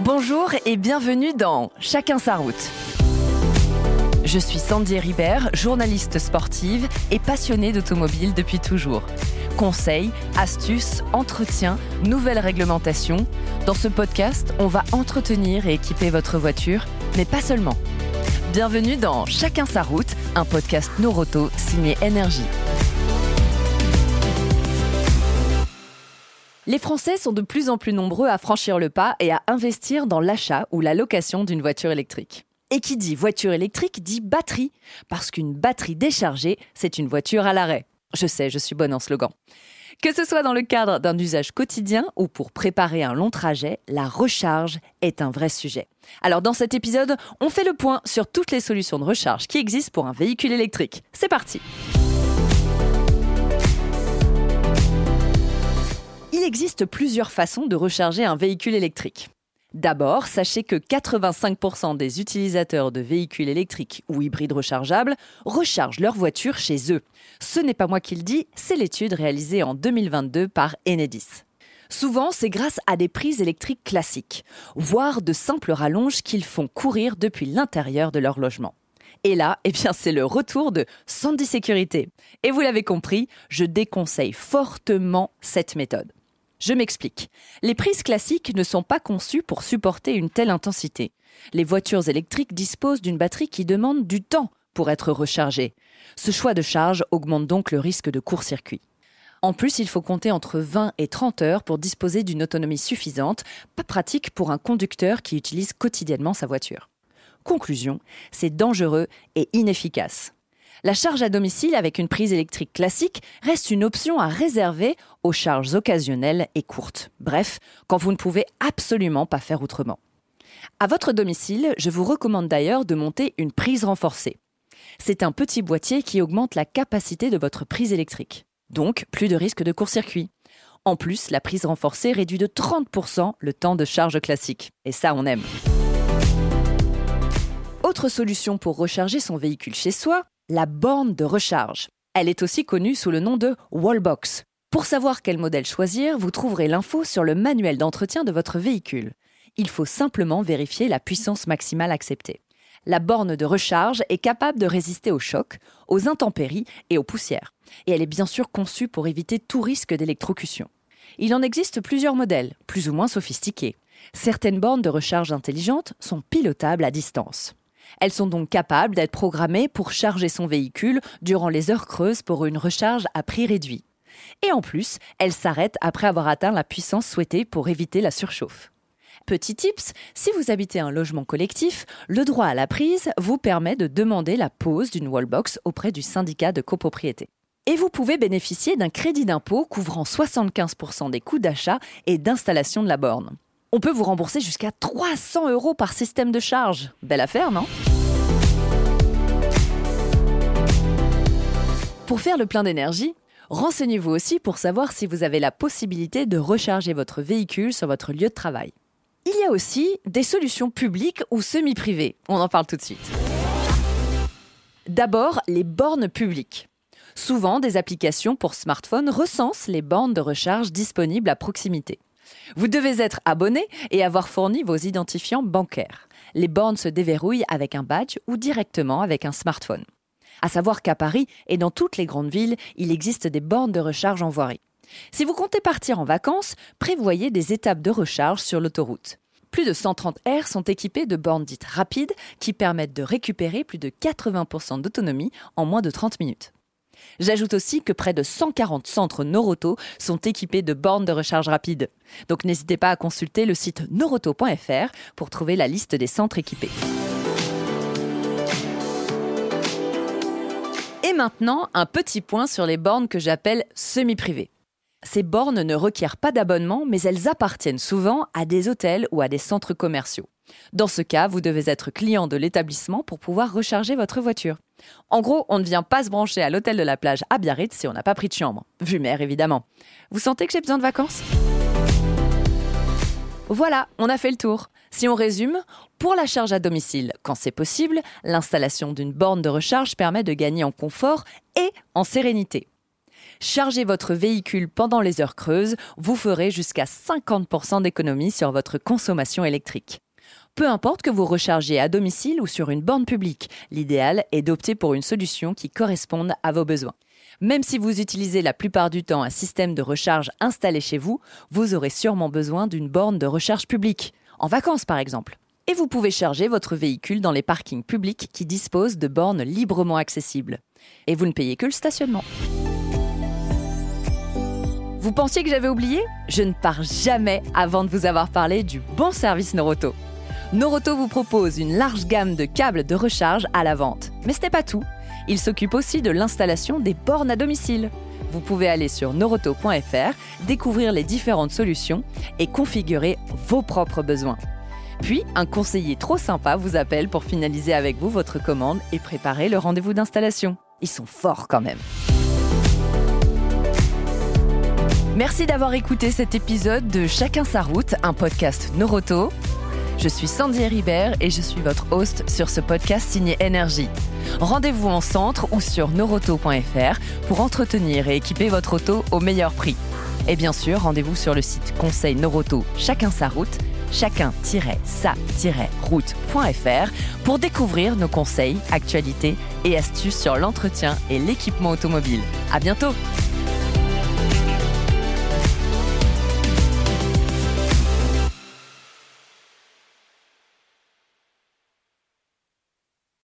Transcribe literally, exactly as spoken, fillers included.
Bonjour et bienvenue dans Chacun sa route. Je suis Sandy Ribert, journaliste sportive et passionnée d'automobile depuis toujours. Conseils, astuces, entretiens, nouvelles réglementations. Dans ce podcast, on va entretenir et équiper votre voiture, mais pas seulement. Bienvenue dans Chacun sa route, un podcast Noroto signé Énergie. Les Français sont de plus en plus nombreux à franchir le pas et à investir dans l'achat ou la location d'une voiture électrique. Et qui dit voiture électrique dit batterie, parce qu'une batterie déchargée, c'est une voiture à l'arrêt. Je sais, je suis bonne en slogan. Que ce soit dans le cadre d'un usage quotidien ou pour préparer un long trajet, la recharge est un vrai sujet. Alors dans cet épisode, on fait le point sur toutes les solutions de recharge qui existent pour un véhicule électrique. C'est parti! Il existe plusieurs façons de recharger un véhicule électrique. D'abord, sachez que quatre-vingt-cinq pour cent des utilisateurs de véhicules électriques ou hybrides rechargeables rechargent leur voiture chez eux. Ce n'est pas moi qui le dis, c'est l'étude réalisée en deux mille vingt-deux par Enedis. Souvent, c'est grâce à des prises électriques classiques, voire de simples rallonges qu'ils font courir depuis l'intérieur de leur logement. Et là, eh bien, c'est le retour de Sandy Sécurité. Et vous l'avez compris, je déconseille fortement cette méthode. Je m'explique. Les prises classiques ne sont pas conçues pour supporter une telle intensité. Les voitures électriques disposent d'une batterie qui demande du temps pour être rechargée. Ce choix de charge augmente donc le risque de court-circuit. En plus, il faut compter entre vingt et trente heures pour disposer d'une autonomie suffisante, pas pratique pour un conducteur qui utilise quotidiennement sa voiture. Conclusion, c'est dangereux et inefficace. La charge à domicile avec une prise électrique classique reste une option à réserver aux charges occasionnelles et courtes. Bref, quand vous ne pouvez absolument pas faire autrement. À votre domicile, je vous recommande d'ailleurs de monter une prise renforcée. C'est un petit boîtier qui augmente la capacité de votre prise électrique. Donc, plus de risque de court-circuit. En plus, la prise renforcée réduit de trente pour cent le temps de charge classique. Et ça, on aime. Autre solution pour recharger son véhicule chez soi, la borne de recharge. Elle est aussi connue sous le nom de Wallbox. Pour savoir quel modèle choisir, vous trouverez l'info sur le manuel d'entretien de votre véhicule. Il faut simplement vérifier la puissance maximale acceptée. La borne de recharge est capable de résister aux chocs, aux intempéries et aux poussières. Et elle est bien sûr conçue pour éviter tout risque d'électrocution. Il en existe plusieurs modèles, plus ou moins sophistiqués. Certaines bornes de recharge intelligentes sont pilotables à distance. Elles sont donc capables d'être programmées pour charger son véhicule durant les heures creuses pour une recharge à prix réduit. Et en plus, elles s'arrêtent après avoir atteint la puissance souhaitée pour éviter la surchauffe. Petit tips, si vous habitez un logement collectif, le droit à la prise vous permet de demander la pose d'une wallbox auprès du syndicat de copropriété. Et vous pouvez bénéficier d'un crédit d'impôt couvrant soixante-quinze pour cent des coûts d'achat et d'installation de la borne. On peut vous rembourser jusqu'à trois cents euros par système de charge. Belle affaire, non ? Pour faire le plein d'énergie, renseignez-vous aussi pour savoir si vous avez la possibilité de recharger votre véhicule sur votre lieu de travail. Il y a aussi des solutions publiques ou semi-privées. On en parle tout de suite. D'abord, les bornes publiques. Souvent, des applications pour smartphone recensent les bornes de recharge disponibles à proximité. Vous devez être abonné et avoir fourni vos identifiants bancaires. Les bornes se déverrouillent avec un badge ou directement avec un smartphone. À savoir qu'à Paris et dans toutes les grandes villes, il existe des bornes de recharge en voirie. Si vous comptez partir en vacances, prévoyez des étapes de recharge sur l'autoroute. Plus de cent trente R sont équipées de bornes dites rapides qui permettent de récupérer plus de quatre-vingts pour cent d'autonomie en moins de trente minutes. J'ajoute aussi que près de cent quarante centres Noroto sont équipés de bornes de recharge rapide. Donc n'hésitez pas à consulter le site noroto point f r pour trouver la liste des centres équipés. Et maintenant, un petit point sur les bornes que j'appelle semi-privées. Ces bornes ne requièrent pas d'abonnement, mais elles appartiennent souvent à des hôtels ou à des centres commerciaux. Dans ce cas, vous devez être client de l'établissement pour pouvoir recharger votre voiture. En gros, on ne vient pas se brancher à l'hôtel de la plage à Biarritz si on n'a pas pris de chambre. Vue mer, évidemment. Vous sentez que j'ai besoin de vacances ? Voilà, on a fait le tour. Si on résume, pour la charge à domicile, quand c'est possible, l'installation d'une borne de recharge permet de gagner en confort et en sérénité. Chargez votre véhicule pendant les heures creuses, vous ferez jusqu'à cinquante pour cent d'économie sur votre consommation électrique. Peu importe que vous rechargiez à domicile ou sur une borne publique, l'idéal est d'opter pour une solution qui corresponde à vos besoins. Même si vous utilisez la plupart du temps un système de recharge installé chez vous, vous aurez sûrement besoin d'une borne de recharge publique, en vacances par exemple. Et vous pouvez charger votre véhicule dans les parkings publics qui disposent de bornes librement accessibles. Et vous ne payez que le stationnement. Vous pensiez que j'avais oublié ? Je ne pars jamais avant de vous avoir parlé du bon service Noroto. Noroto vous propose une large gamme de câbles de recharge à la vente. Mais ce n'est pas tout. Il s'occupe aussi de l'installation des bornes à domicile. Vous pouvez aller sur noroto point f r, découvrir les différentes solutions et configurer vos propres besoins. Puis, un conseiller trop sympa vous appelle pour finaliser avec vous votre commande et préparer le rendez-vous d'installation. Ils sont forts quand même. Merci d'avoir écouté cet épisode de Chacun sa route, un podcast Noroto. Je suis Sandy Ribert et je suis votre host sur ce podcast signé Énergie. Rendez-vous en centre ou sur noroto point f r pour entretenir et équiper votre auto au meilleur prix. Et bien sûr, rendez-vous sur le site Conseil Noroto Chacun sa route, chacun sa route point f r pour découvrir nos conseils, actualités et astuces sur l'entretien et l'équipement automobile. À bientôt!